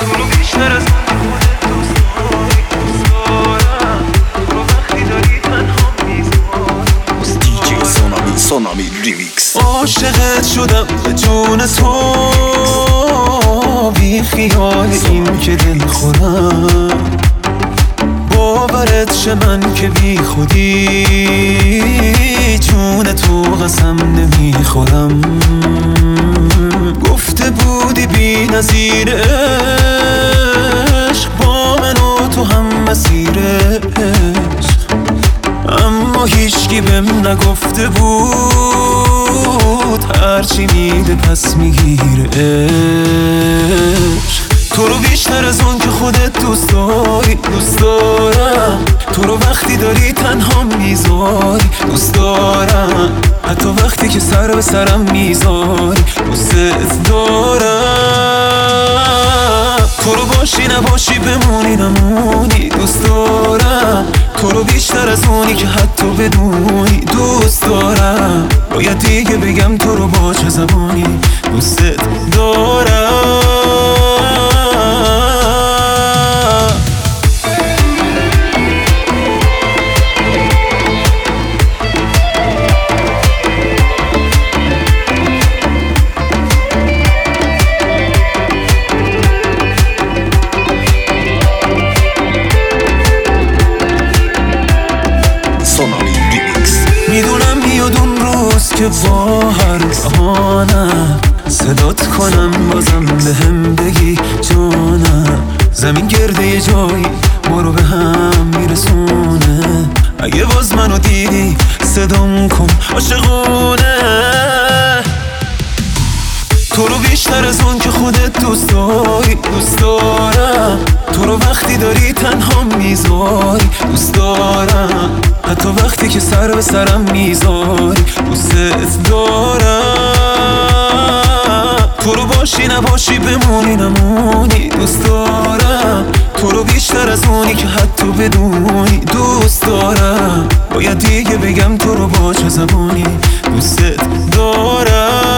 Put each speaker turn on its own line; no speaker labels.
تو رو بیشتر از اون که خودت دوست داری دوست دارم، تو رو وقتی داری تنها میذاری.
دیجی سونامی ریمیکس.
عاشقت شدم به جون تو، بی خیال این که دل خورم، باورت شه من که بی خودی جون تو قسم نمیخورم. گفته بودی بی نظیر عشق، با من و تو هم مسیر عشق، اما هیچکی بهم نگفته بود هرچی میده پس میگیره عشق. تو رو بیشتر از اون که خودت دوست داری دوست دارم، تو رو وقتی داری تنها میذاری دوست دارم، حتی وقتی که سر به سرم میذاری دوست دارم. تو رو باشی نباشی بمونی نمونی دوست دارم، تو رو بیشتر از اونی که حتی بدونی دوست دارم. باید دیگه بگم تو رو با چه زبانی دوست دارم. میدونم میاد اون روز که با هر بهانم صدات کنم بازم بهم بگی جانم، زمین گرده یه جایی ما رو به هم میرسونه، اگه باز منو دیدی صدام کن عاشقونه. تو رو بیشتر از اون که خودت دوست داری دوست دارم، تو رو وقتی داری تنها میذاری دوست دارم، حتی وقتی که سر به سرم میذاری دوست دارم. تو رو باشی نباشی بمونی نمونی دوست دارم، تو رو بیشتر از اونی که حتی بدونی دوست دارم. باید دیگه بگم تو رو با چه زبانی دوست دارم.